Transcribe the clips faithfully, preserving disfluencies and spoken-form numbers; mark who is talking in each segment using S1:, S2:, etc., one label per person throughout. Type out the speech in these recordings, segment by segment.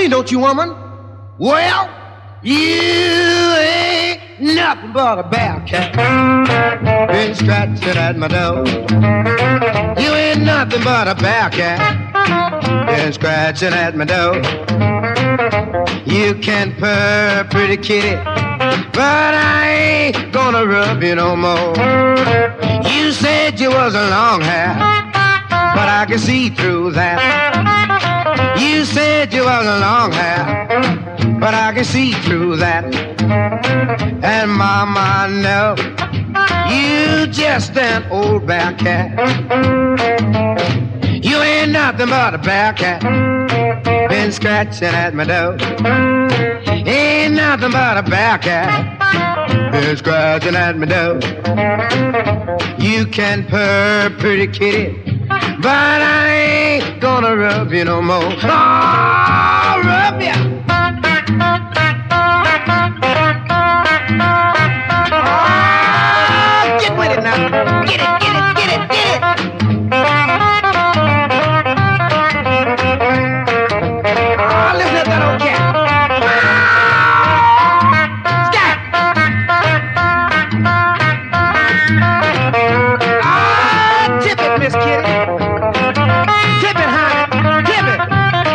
S1: clean, don't you, woman? Well, you ain't nothing but a bear cat. Been scratching at my door. You ain't nothing but a bear cat. Been scratching at my door. You can purr, pretty kitty, but I ain't gonna rub you no more. You said you was a long hair, but I can see through that. You said you was a long hair, but I can see through that. And mama, no, you just an old bear cat. You ain't nothing but a bear cat. Been scratching at my door. Ain't nothing but a bear cat. Been scratching at my door. You can purr, pretty kitty, but I ain't gonna rub you no more. Oh, rub ya. Oh, get with it now. Get it, get it, get it, get it. Oh, listen to that old cat. Scat. Ah, tip it, Miss Kitty. Tip it, honey. Tip it.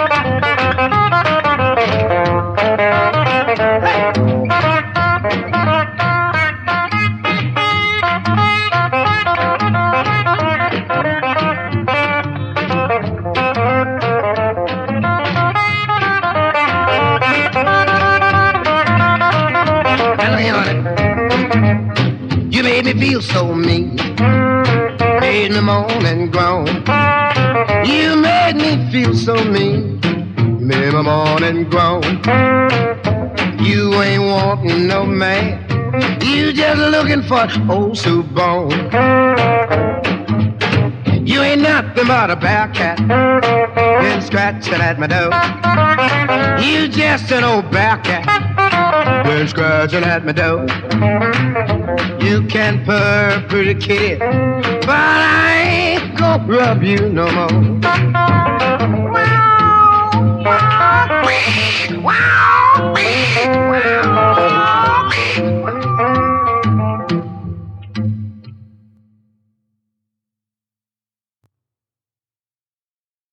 S1: You made me feel so mean, made me moan and groan. You made me feel so mean, made me moan and groan. You ain't wanting no man, you just looking for old soup bone. You ain't nothing but a bear cat, been scratching at my door. You just an old bear cat, been scratching at my door. You can purr, pretty kitty, but I ain't gonna rub you no more.